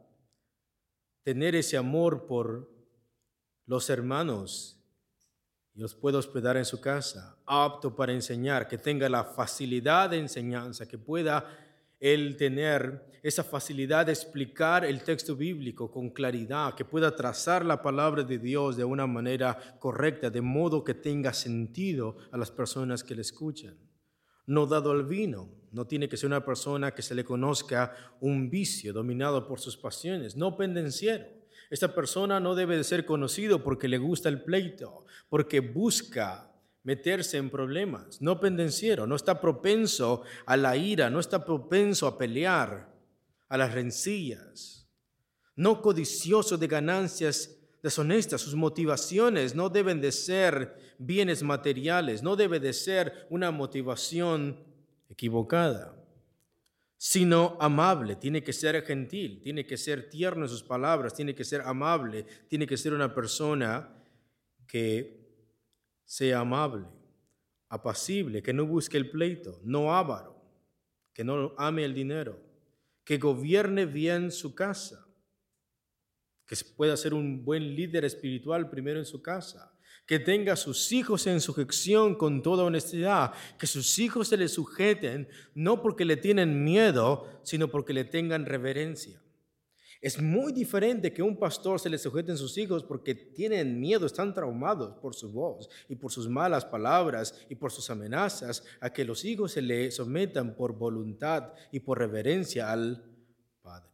tener ese amor por los hermanos y los pueda hospedar en su casa, apto para enseñar, que tenga la facilidad de enseñanza, que pueda él tener esa facilidad de explicar el texto bíblico con claridad, que pueda trazar la palabra de Dios de una manera correcta, de modo que tenga sentido a las personas que le escuchan. No dado al vino, no tiene que ser una persona que se le conozca un vicio dominado por sus pasiones, no pendenciero. Esta persona no debe de ser conocido porque le gusta el pleito, porque busca meterse en problemas, no pendenciero, no está propenso a la ira, no está propenso a pelear, a las rencillas, no codicioso de ganancias deshonestas. Sus motivaciones no deben de ser bienes materiales, no debe de ser una motivación equivocada, sino amable. Tiene que ser gentil, tiene que ser tierno en sus palabras, tiene que ser amable, tiene que ser una persona que sea amable, apacible, que no busque el pleito, no avaro, que no ame el dinero, que gobierne bien su casa, que pueda ser un buen líder espiritual primero en su casa, que tenga a sus hijos en sujeción con toda honestidad, que sus hijos se le sujeten no porque le tienen miedo, sino porque le tengan reverencia. Es muy diferente que un pastor se le sujeten a sus hijos porque tienen miedo, están traumados por su voz y por sus malas palabras y por sus amenazas, a que los hijos se le sometan por voluntad y por reverencia al Padre.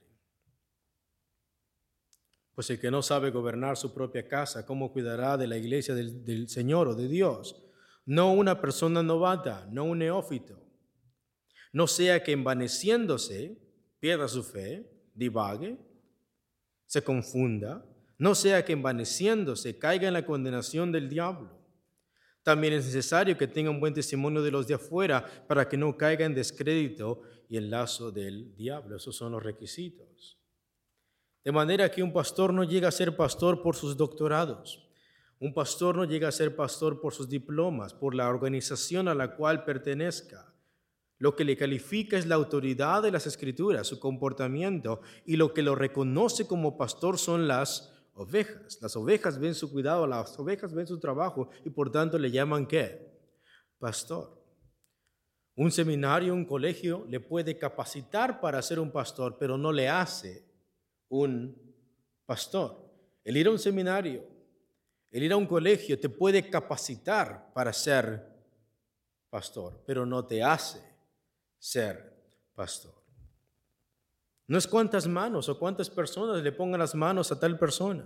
Pues el que no sabe gobernar su propia casa, ¿cómo cuidará de la iglesia del Señor o de Dios? No una persona novata, no un neófito. No sea que envaneciéndose pierda su fe, divague, se confunda, no sea que envaneciéndose caiga en la condenación del diablo. También es necesario que tenga un buen testimonio de los de afuera para que no caiga en descrédito y en lazo del diablo. Esos son los requisitos. De manera que un pastor no llega a ser pastor por sus doctorados. Un pastor no llega a ser pastor por sus diplomas, por la organización a la cual pertenezca. Lo que le califica es la autoridad de las Escrituras, su comportamiento, y lo que lo reconoce como pastor son las ovejas. Las ovejas ven su cuidado, las ovejas ven su trabajo y por tanto le llaman ¿qué? Pastor. Un seminario, un colegio le puede capacitar para ser un pastor, pero no le hace un pastor. El ir a un seminario, el ir a un colegio te puede capacitar para ser pastor, pero no te hace ser pastor. No es cuántas manos o cuántas personas le pongan las manos a tal persona.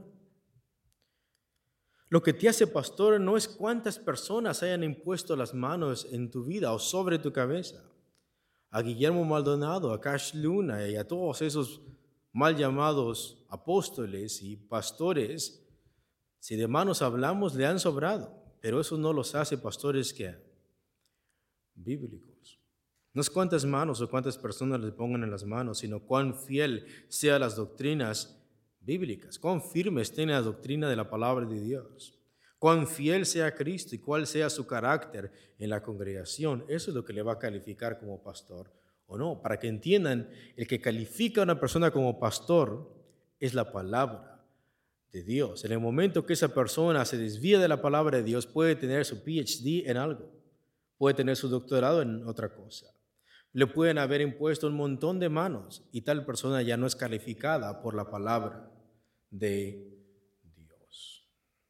Lo que te hace pastor no es cuántas personas hayan impuesto las manos en tu vida o sobre tu cabeza. A Guillermo Maldonado, a Cash Luna y a todos esos mal llamados apóstoles y pastores, si de manos hablamos, le han sobrado, pero eso no los hace pastores que bíblicos. No es cuántas manos o cuántas personas le pongan en las manos, sino cuán fiel sean las doctrinas bíblicas, cuán firme esté en la doctrina de la palabra de Dios. cuán fiel sea Cristo y cuál sea su carácter en la congregación. Eso es lo que le va a calificar como pastor o no. Para que entiendan, el que califica a una persona como pastor es la palabra de Dios. En el momento que esa persona se desvía de la palabra de Dios, puede tener su PhD en algo, puede tener su doctorado en otra cosa. Le pueden haber impuesto un montón de manos y tal persona ya no es calificada por la palabra de Dios.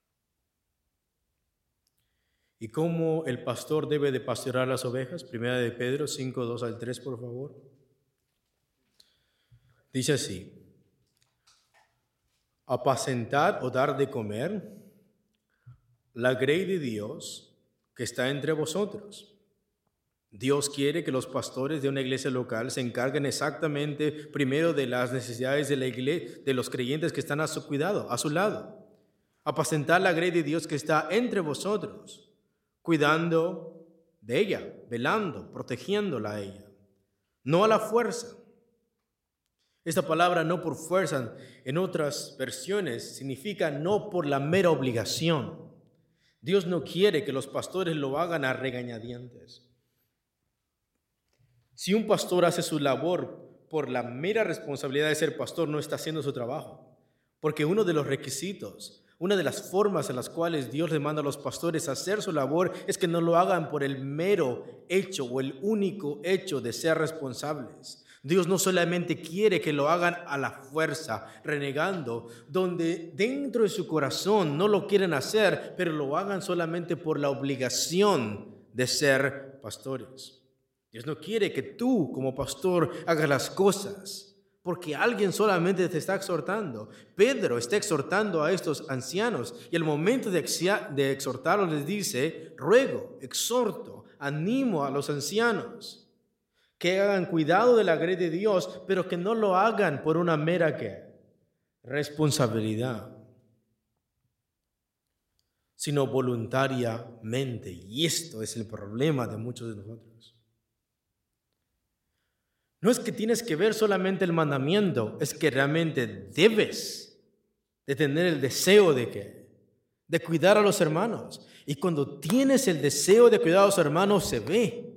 ¿Y cómo el pastor debe de pastorear las ovejas? Primera de Pedro 5, 2 al 3, por favor. Dice así: apacentad o dar de comer la grey de Dios que está entre vosotros. Dios quiere que los pastores de una iglesia local se encarguen exactamente primero de las necesidades de la iglesia, de los creyentes que están a su cuidado, a su lado. Apacentar la grey de Dios que está entre vosotros, cuidando de ella, velando, protegiéndola a ella, no a la fuerza. Esta palabra no por fuerza en otras versiones significa no por la mera obligación. Dios no quiere que los pastores lo hagan a regañadientes. Si un pastor hace su labor por la mera responsabilidad de ser pastor, no está haciendo su trabajo. Porque uno de los requisitos, una de las formas en las cuales Dios le manda a los pastores a hacer su labor es que no lo hagan por el mero hecho o el único hecho de ser responsables. Dios no solamente quiere que lo hagan a la fuerza, renegando, donde dentro de su corazón no lo quieren hacer, pero lo hagan solamente por la obligación de ser pastores. Dios no quiere que tú como pastor hagas las cosas porque alguien solamente te está exhortando. Pedro está exhortando a estos ancianos y al momento de exhortarlos les dice: ruego, exhorto, animo a los ancianos que hagan cuidado de la grey de Dios, pero que no lo hagan por una mera responsabilidad, sino voluntariamente. Y esto es el problema de muchos de nosotros. No es que tienes que ver solamente el mandamiento, es que realmente debes de tener el deseo de cuidar a los hermanos. Y cuando tienes el deseo de cuidar a los hermanos, se ve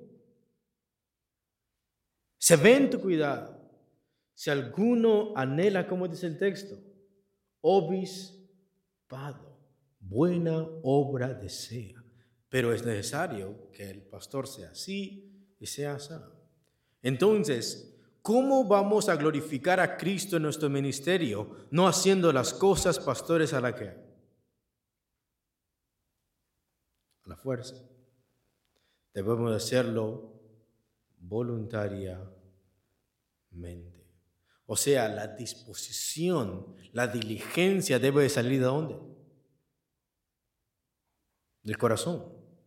en tu cuidado. Si alguno anhela, como dice el texto, obispado, buena obra desea. Pero es necesario que el pastor sea así y sea así. Entonces, ¿cómo vamos a glorificar a Cristo en nuestro ministerio? No haciendo las cosas, pastores, a la fuerza. Debemos hacerlo voluntariamente. O sea, la disposición, la diligencia debe de salir ¿de dónde? Del corazón.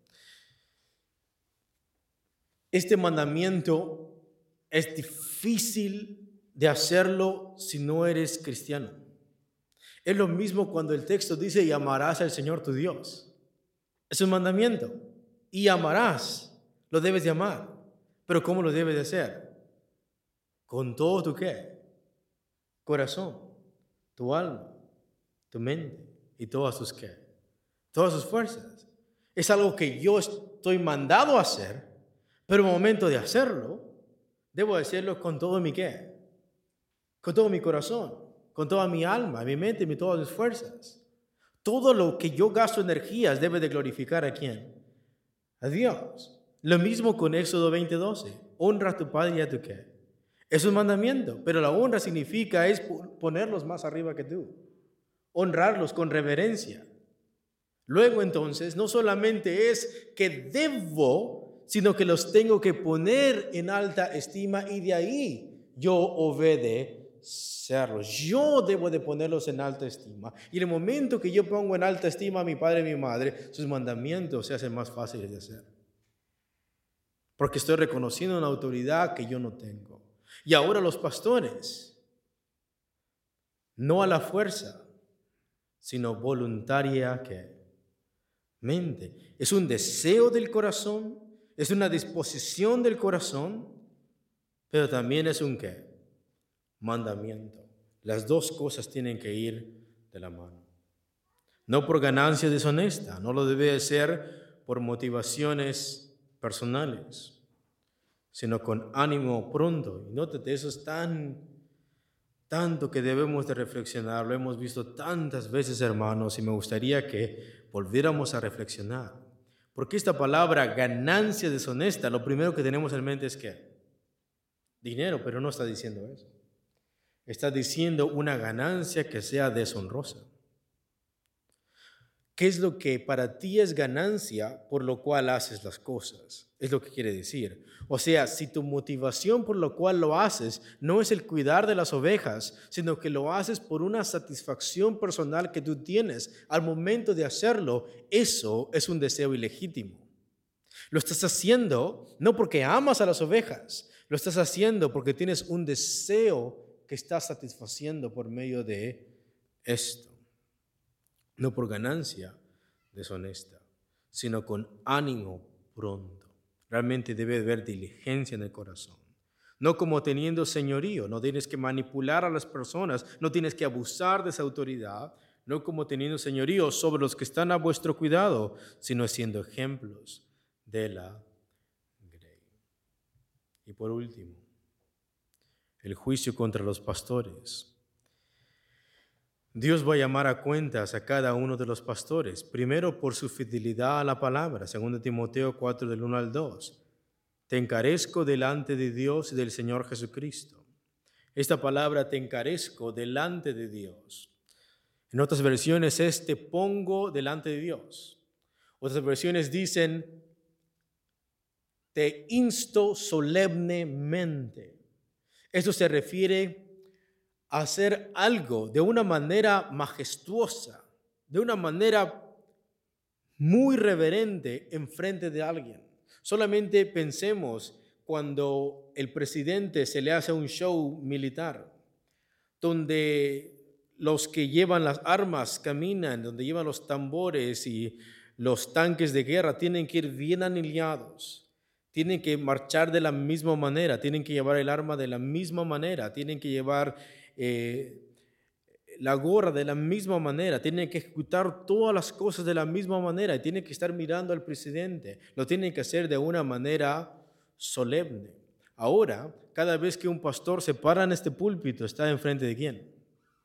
Este mandamiento es difícil de hacerlo si no eres cristiano. Es lo mismo cuando el texto dice: y amarás al Señor tu Dios. Es un mandamiento. Y amarás, lo debes de amar. Pero ¿cómo lo debes de hacer? Con todo tu corazón, tu alma, tu mente y todas sus fuerzas. Es algo que yo estoy mandado a hacer, pero en el momento de hacerlo, debo hacerlo con todo con todo mi corazón, con toda mi alma, mi mente y todas mis fuerzas. Todo lo que yo gasto energías debe de glorificar ¿a quién? A Dios. Lo mismo con Éxodo 20:12. Honra a tu padre y a tu Es un mandamiento, pero la honra significa es ponerlos más arriba que tú. Honrarlos con reverencia. Luego entonces, no solamente es que debo, sino que los tengo que poner en alta estima y de ahí yo obedecerlos. Yo debo de ponerlos en alta estima. Y en el momento que yo pongo en alta estima a mi padre y mi madre, sus mandamientos se hacen más fáciles de hacer. Porque estoy reconociendo una autoridad que yo no tengo. Y ahora los pastores, no a la fuerza, sino voluntariamente. Es un deseo del corazón, es una disposición del corazón, pero también es un mandamiento. Las dos cosas tienen que ir de la mano. no por ganancia deshonesta, no lo debe hacer por motivaciones personales, sino con ánimo pronto. Y nótate, eso es tanto que debemos de reflexionar. Lo hemos visto tantas veces, hermanos, y me gustaría que volviéramos a reflexionar. Porque esta palabra ganancia deshonesta, lo primero que tenemos en mente es que dinero, pero no está diciendo eso. Está diciendo una ganancia que sea deshonrosa. ¿Qué es lo que para ti es ganancia por lo cual haces las cosas? Es lo que quiere decir. O sea, si tu motivación por lo cual lo haces no es el cuidar de las ovejas, sino que lo haces por una satisfacción personal que tú tienes al momento de hacerlo, eso es un deseo ilegítimo. Lo estás haciendo no porque amas a las ovejas, lo estás haciendo porque tienes un deseo que estás satisfaciendo por medio de esto. No por ganancia deshonesta, sino con ánimo pronto. Realmente debe haber diligencia en el corazón. No como teniendo señorío, no tienes que manipular a las personas, no tienes que abusar de esa autoridad, no como teniendo señorío sobre los que están a vuestro cuidado, sino siendo ejemplos de la grey. Y por último, el juicio contra los pastores. Dios va a llamar a cuentas a cada uno de los pastores, primero por su fidelidad a la palabra, 2 Timoteo 4 del 1 al 2. Te encarezco delante de Dios y del Señor Jesucristo. Esta palabra te encarezco delante de Dios. En otras versiones es te pongo delante de Dios. Otras versiones dicen te insto solemnemente. Esto se refiere hacer algo de una manera majestuosa, de una manera muy reverente en frente de alguien. Solamente pensemos cuando el presidente se le hace un show militar, donde los que llevan las armas caminan, donde llevan los tambores y los tanques de guerra tienen que ir bien alineados. Tienen que marchar de la misma manera, tienen que llevar el arma de la misma manera, tienen que llevar la gorra de la misma manera, tienen que ejecutar todas las cosas de la misma manera y tienen que estar mirando al presidente. Lo tienen que hacer de una manera solemne. Ahora, cada vez que un pastor se para en este púlpito, ¿está enfrente de quién?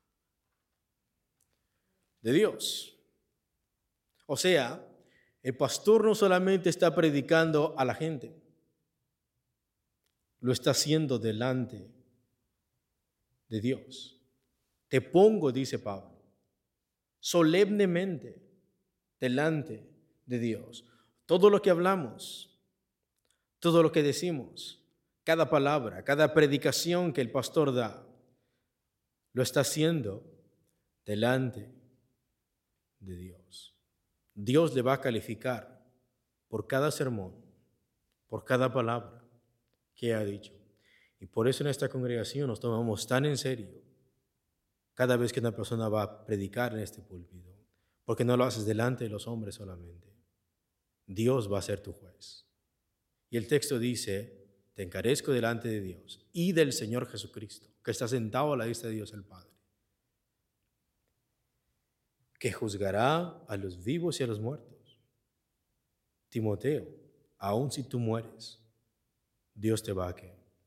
De Dios. O sea, el pastor no solamente está predicando a la gente, lo está haciendo delante de Dios. Te pongo, dice Pablo, solemnemente delante de Dios. Todo lo que hablamos, todo lo que decimos, cada palabra, cada predicación que el pastor da, lo está haciendo delante de Dios. Dios le va a calificar por cada sermón, por cada palabra que ha dicho. Y por eso en esta congregación nos tomamos tan en serio cada vez que una persona va a predicar en este púlpito, porque no lo haces delante de los hombres solamente. Dios va a ser tu juez. Y el texto dice, te encarezco delante de Dios y del Señor Jesucristo, que está sentado a la diestra de Dios el Padre, que juzgará a los vivos y a los muertos. Timoteo, aun si tú mueres, Dios te va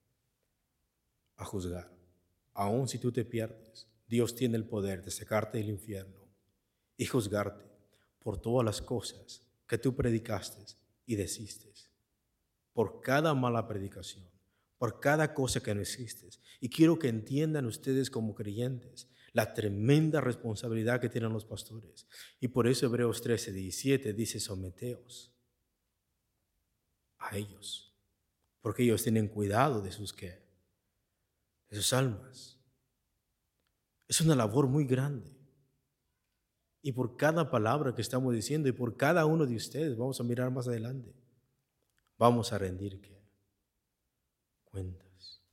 a juzgar. Aun si tú te pierdes, Dios tiene el poder de sacarte del infierno y juzgarte por todas las cosas que tú predicaste y deciste, por cada mala predicación, por cada cosa que no hiciste. Y quiero que entiendan ustedes como creyentes la tremenda responsabilidad que tienen los pastores. Y por eso Hebreos 13:17 dice, someteos a ellos, porque ellos tienen cuidado de sus ¿qué? De sus almas. Es una labor muy grande. Y por cada palabra que estamos diciendo y por cada uno de ustedes, vamos a mirar más adelante, vamos a rendir ¿qué? Cuentas.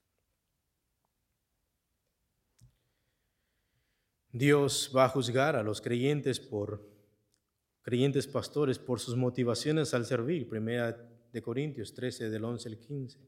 Dios va a juzgar a los creyentes pastores por sus motivaciones al servir. 1 Corintios 13 del 11 al 15.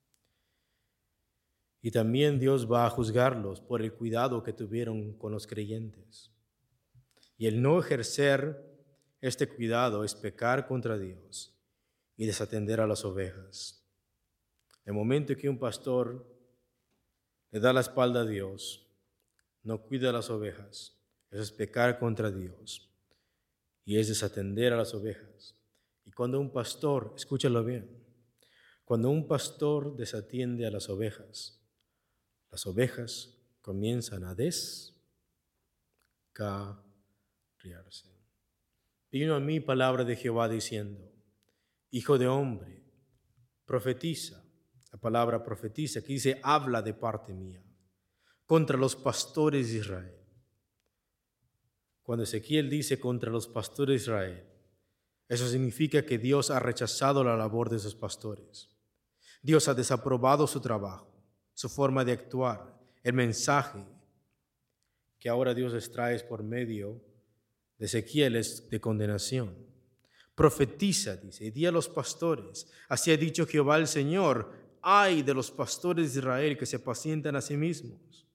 Y también Dios va a juzgarlos por el cuidado que tuvieron con los creyentes. Y el no ejercer este cuidado es pecar contra Dios y desatender a las ovejas. El momento que un pastor le da la espalda a Dios, no cuida a las ovejas, eso es pecar contra Dios y es desatender a las ovejas. Y cuando un pastor, escúchalo bien, cuando un pastor desatiende a las ovejas comienzan a descarriarse. Vino a mí palabra de Jehová diciendo: Hijo de hombre, profetiza. La palabra profetiza, que dice habla de parte mía, contra los pastores de Israel. Cuando Ezequiel dice contra los pastores de Israel, eso significa que Dios ha rechazado la labor de sus pastores. Dios ha desaprobado su trabajo, su forma de actuar, el mensaje que ahora Dios les trae por medio de Ezequiel es de condenación. Profetiza, dice, y di a los pastores, así ha dicho Jehová el Señor: ay de los pastores de Israel que se apacientan a sí mismos.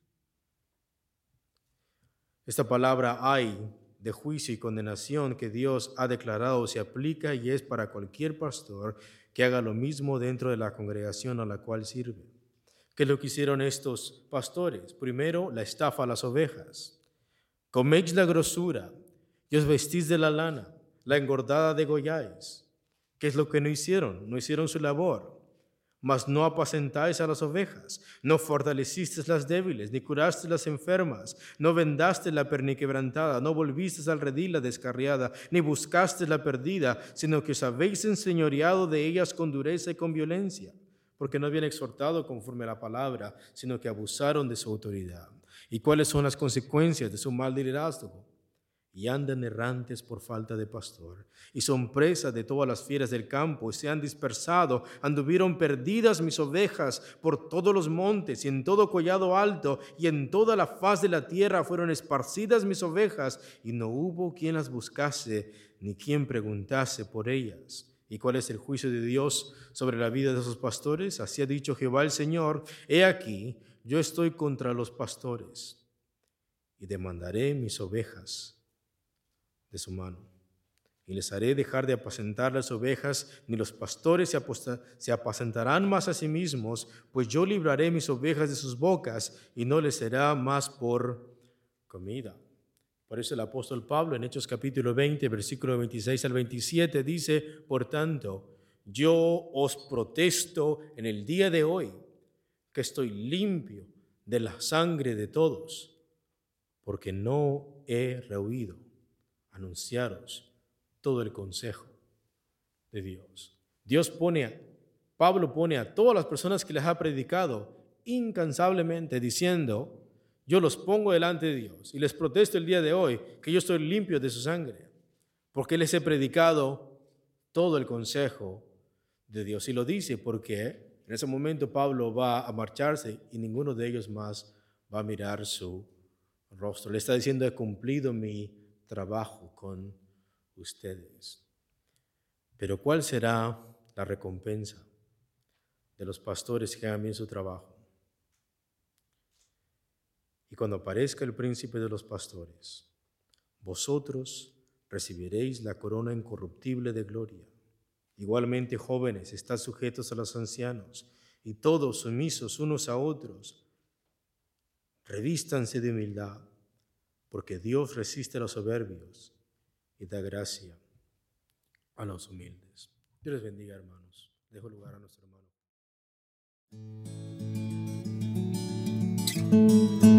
Esta palabra ay de juicio y condenación que Dios ha declarado se aplica y es para cualquier pastor que haga lo mismo dentro de la congregación a la cual sirve. ¿Qué es lo que hicieron estos pastores? Primero, la estafa a las ovejas. Coméis la grosura y os vestís de la lana, la engordada degolláis. ¿Qué es lo que no hicieron? No hicieron su labor. Mas no apacentáis a las ovejas, no fortalecisteis las débiles, ni curasteis las enfermas, no vendasteis la perniquebrantada, no volvisteis al redil la descarriada, ni buscasteis la perdida, sino que os habéis enseñoreado de ellas con dureza y con violencia, porque no habían exhortado conforme a la palabra, sino que abusaron de su autoridad. ¿Y cuáles son las consecuencias de su mal liderazgo? Y andan errantes por falta de pastor, y son presas de todas las fieras del campo, y se han dispersado, anduvieron perdidas mis ovejas por todos los montes, y en todo collado alto, y en toda la faz de la tierra fueron esparcidas mis ovejas, y no hubo quien las buscase, ni quien preguntase por ellas. ¿Y cuál es el juicio de Dios sobre la vida de esos pastores? Así ha dicho Jehová el Señor: he aquí, yo estoy contra los pastores, y demandaré mis ovejas de su mano, y les haré dejar de apacentar las ovejas, ni los pastores se apacentarán más a sí mismos, pues yo libraré mis ovejas de sus bocas, y no les será más por comida. Por eso el apóstol Pablo en Hechos capítulo 20, versículo 26 al 27 dice: por tanto, yo os protesto en el día de hoy que estoy limpio de la sangre de todos, porque no he rehuido anunciaros todo el consejo de Dios. Pablo pone a todas las personas que les ha predicado incansablemente diciendo: yo los pongo delante de Dios y les protesto el día de hoy que yo estoy limpio de su sangre, porque les he predicado todo el consejo de Dios. Y lo dice porque en ese momento Pablo va a marcharse y ninguno de ellos más va a mirar su rostro. Le está diciendo: he cumplido mi trabajo con ustedes. Pero ¿cuál será la recompensa de los pastores que hagan bien su trabajo? Y cuando aparezca el príncipe de los pastores, vosotros recibiréis la corona incorruptible de gloria. Igualmente, jóvenes, estad sujetos a los ancianos, y todos sumisos unos a otros. Revístanse de humildad, porque Dios resiste a los soberbios y da gracia a los humildes. Dios les bendiga, hermanos. Dejo lugar a nuestro hermano.